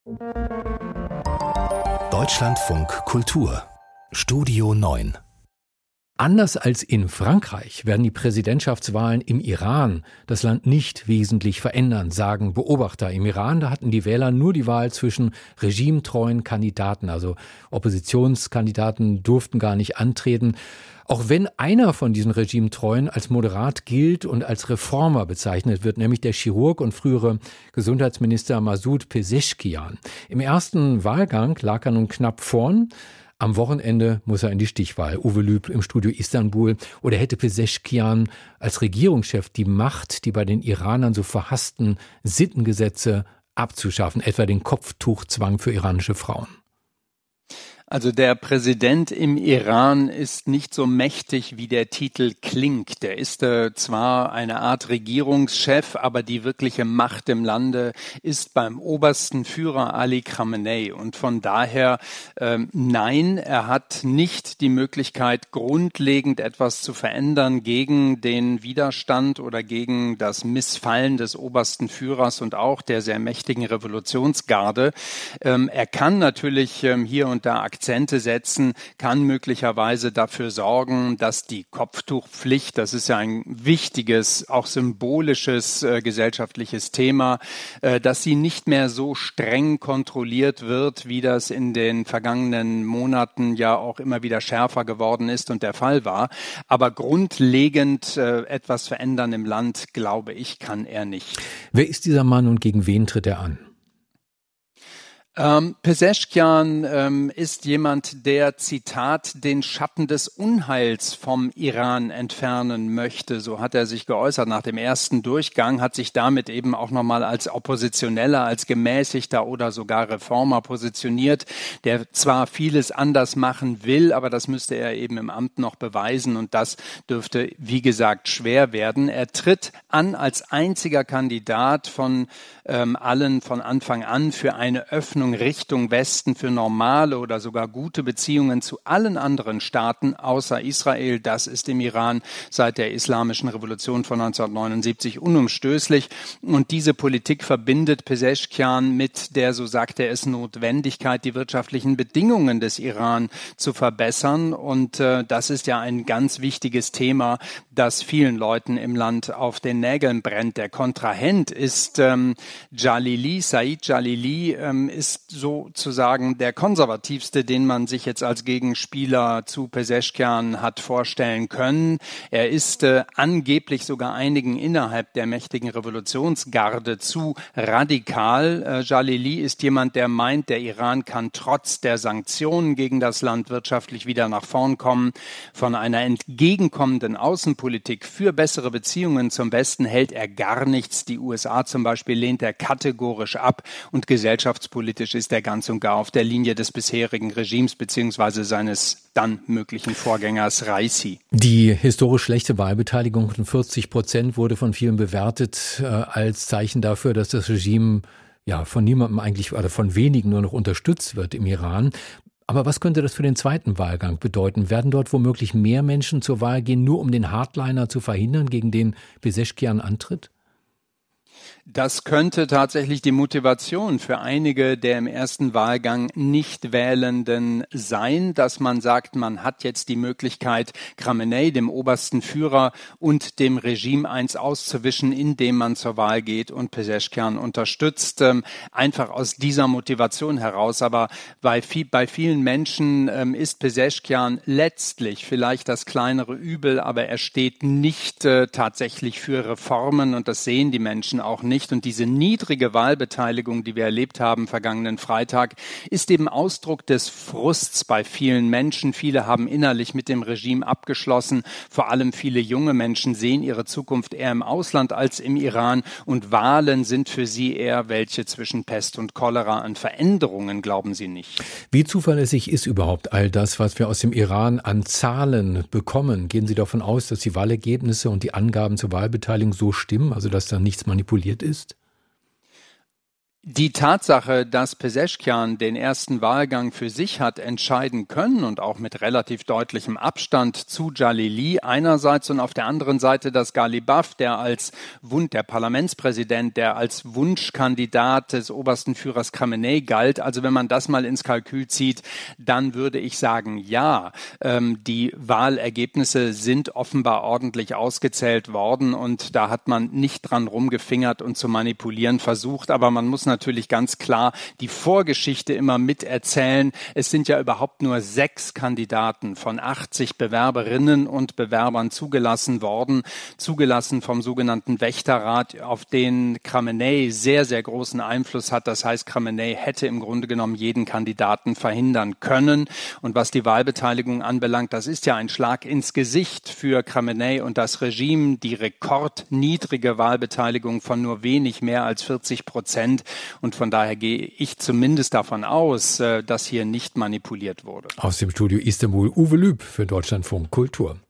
Deutschlandfunk Kultur Studio 9. Anders als in Frankreich werden die Präsidentschaftswahlen im Iran das Land nicht wesentlich verändern, sagen Beobachter. Im Iran, da hatten die Wähler nur die Wahl zwischen regimetreuen Kandidaten, also Oppositionskandidaten durften gar nicht antreten. Auch wenn einer von diesen Regimetreuen als moderat gilt und als Reformer bezeichnet wird, nämlich der Chirurg und frühere Gesundheitsminister Masoud Pezeshkian. Im ersten Wahlgang lag er nun knapp vorn. Am Wochenende muss er in die Stichwahl. Uwe Lüb im Studio Istanbul. Oder hätte Pezeshkian als Regierungschef die Macht, die bei den Iranern so verhassten Sittengesetze abzuschaffen, etwa den Kopftuchzwang für iranische Frauen? Also der Präsident im Iran ist nicht so mächtig, wie der Titel klingt. Der ist zwar eine Art Regierungschef, aber die wirkliche Macht im Lande ist beim obersten Führer Ali Khamenei. Und von daher, nein, er hat nicht die Möglichkeit, grundlegend etwas zu verändern gegen den Widerstand oder gegen das Missfallen des obersten Führers und auch der sehr mächtigen Revolutionsgarde. Er kann natürlich hier und da Akzente setzen, kann möglicherweise dafür sorgen, dass die Kopftuchpflicht, das ist ja ein wichtiges, auch symbolisches gesellschaftliches Thema, dass sie nicht mehr so streng kontrolliert wird, wie das in den vergangenen Monaten ja auch immer wieder schärfer geworden ist und der Fall war. Aber grundlegend etwas verändern im Land, glaube ich, kann er nicht. Wer ist dieser Mann und gegen wen tritt er an? Pezeshkian ist jemand, der, Zitat, den Schatten des Unheils vom Iran entfernen möchte. So hat er sich geäußert nach dem ersten Durchgang, hat sich damit eben auch nochmal als Oppositioneller, als Gemäßigter oder sogar Reformer positioniert, der zwar vieles anders machen will, aber das müsste er eben im Amt noch beweisen und das dürfte, wie gesagt, schwer werden. Er tritt an als einziger Kandidat von allen von Anfang an für eine Öffnung Richtung Westen, für normale oder sogar gute Beziehungen zu allen anderen Staaten außer Israel. Das ist im Iran seit der Islamischen Revolution von 1979 unumstößlich. Und diese Politik verbindet Pezeshkian mit der, so sagt er es, Notwendigkeit, die wirtschaftlichen Bedingungen des Iran zu verbessern. Und das ist ja ein ganz wichtiges Thema, das vielen Leuten im Land auf den Nägeln brennt. Der Kontrahent ist Jalili, Said Jalili, ist sozusagen der konservativste, den man sich jetzt als Gegenspieler zu Pezeshkian hat vorstellen können. Er ist angeblich sogar einigen innerhalb der mächtigen Revolutionsgarde zu radikal. Jalili ist jemand, der meint, der Iran kann trotz der Sanktionen gegen das Land wirtschaftlich wieder nach vorn kommen. Von einer entgegenkommenden Außenpolitik für bessere Beziehungen zum Westen hält er gar nichts. Die USA zum Beispiel lehnt er kategorisch ab und gesellschaftspolitisch ist er ganz und gar auf der Linie des bisherigen Regimes bzw. seines dann möglichen Vorgängers Raisi. Die historisch schlechte Wahlbeteiligung von 40% wurde von vielen bewertet als Zeichen dafür, dass das Regime ja von niemandem eigentlich oder von wenigen nur noch unterstützt wird im Iran. Aber was könnte das für den zweiten Wahlgang bedeuten? Werden dort womöglich mehr Menschen zur Wahl gehen, nur um den Hardliner zu verhindern, gegen den Pezeshkian antritt? Das könnte tatsächlich die Motivation für einige der im ersten Wahlgang nicht Wählenden sein, dass man sagt, man hat jetzt die Möglichkeit, Khamenei, dem obersten Führer und dem Regime eins auszuwischen, indem man zur Wahl geht und Pezeshkian unterstützt. Einfach aus dieser Motivation heraus. Aber bei vielen Menschen ist Pezeshkian letztlich vielleicht das kleinere Übel, aber er steht nicht tatsächlich für Reformen und das sehen die Menschen auch nicht. Und diese niedrige Wahlbeteiligung, die wir erlebt haben vergangenen Freitag, ist eben Ausdruck des Frusts bei vielen Menschen. Viele haben innerlich mit dem Regime abgeschlossen. Vor allem viele junge Menschen sehen ihre Zukunft eher im Ausland als im Iran. Und Wahlen sind für sie eher welche zwischen Pest und Cholera. An Veränderungen glauben sie nicht. Wie zuverlässig ist überhaupt all das, was wir aus dem Iran an Zahlen bekommen? Gehen Sie davon aus, dass die Wahlergebnisse und die Angaben zur Wahlbeteiligung so stimmen, also dass da nichts manipuliert ist? Die Tatsache, dass Pezeshkian den ersten Wahlgang für sich hat entscheiden können und auch mit relativ deutlichem Abstand zu Jalili einerseits und auf der anderen Seite, dass Ghalibaf, der Parlamentspräsident, der als Wunschkandidat des obersten Führers Khamenei galt, also wenn man das mal ins Kalkül zieht, dann würde ich sagen, ja, die Wahlergebnisse sind offenbar ordentlich ausgezählt worden und da hat man nicht dran rumgefingert und zu manipulieren versucht, aber man muss natürlich ganz klar die Vorgeschichte immer miterzählen. Es sind ja überhaupt nur 6 Kandidaten von 80 Bewerberinnen und Bewerbern zugelassen worden, zugelassen vom sogenannten Wächterrat, auf den Khamenei sehr, sehr großen Einfluss hat. Das heißt, Khamenei hätte im Grunde genommen jeden Kandidaten verhindern können. Und was die Wahlbeteiligung anbelangt, das ist ja ein Schlag ins Gesicht für Khamenei und das Regime, die rekordniedrige Wahlbeteiligung von nur wenig mehr als 40%. Und von daher gehe ich zumindest davon aus, dass hier nicht manipuliert wurde. Aus dem Studio Istanbul Uwe Lüb für Deutschlandfunk Kultur.